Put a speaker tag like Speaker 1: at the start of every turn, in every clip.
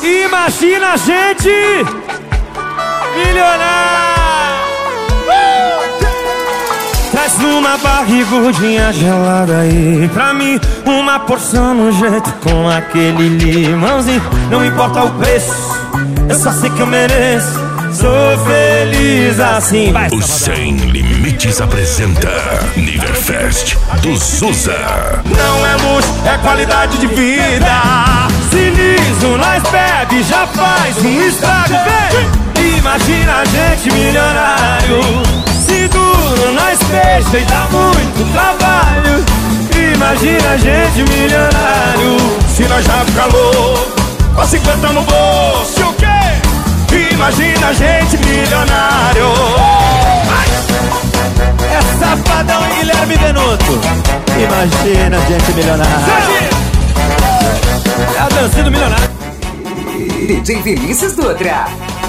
Speaker 1: Imagina a gente milionário. Traz uma barrigudinha gelada aí pra mim, uma porção no jeito com aquele limãozinho. Não importa o preço, eu só sei que eu mereço. Sou feliz assim.
Speaker 2: O Sem Limites apresenta Niverfest do Zusa.
Speaker 1: Não é luxo, é qualidade de vida. Se liso, nós bebe, já faz um estrago, vem. Imagina a gente milionário. Se duro, nós fecha e dá muito trabalho. Imagina a gente milionário. Se nós já fica louco, com 50 no bolso, o quê? Imagina a gente milionário.
Speaker 3: É Safadão e Guilherme Benuto. Imagina a gente milionário.
Speaker 1: É a dancinha do milionário.
Speaker 4: DJ Vinícius Dutra.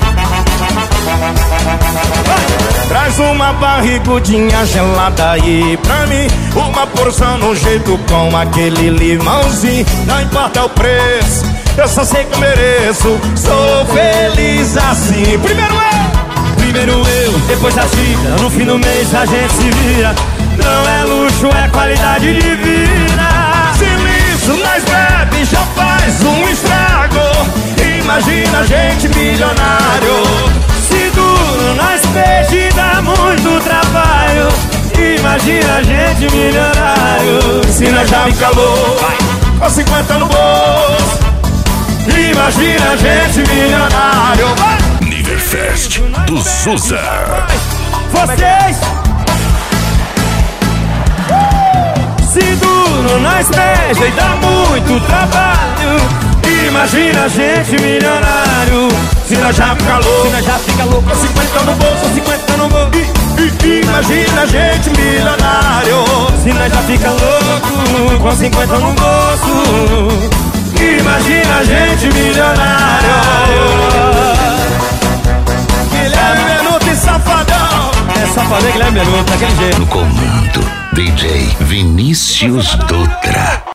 Speaker 1: Traz uma barrigudinha gelada aí pra mim, uma porção no jeito com aquele limãozinho. Não importa o preço, eu só sei que eu mereço. Sou feliz assim. Primeiro eu, depois a xícara. No fim do mês a gente se vira. Não é luxo, é qualidade de vida. Se liso, nós bebe, já faz um estrago. Imagina a gente milionário. Se duro, nós peixe e dá muito trabalho. Imagina a gente milionário. Se nós já fica louco, com 50 no bolso. Imagina a gente milionário.
Speaker 2: Niverfest do Zusa.
Speaker 1: Vocês, se duro, nós beija e dá muito trabalho. Imagina a gente milionário. Se nós já fica louco, com 50 no bolso, 50 no bolso. Imagina a gente milionário. Se nós já fica louco, com 50 no bolso. Imagina a gente milionário. Guilherme Benuto e Safadão.
Speaker 3: É Safadão e Guilherme Benuto, daquele jeito.
Speaker 2: No comando, DJ Vinícius Dutra.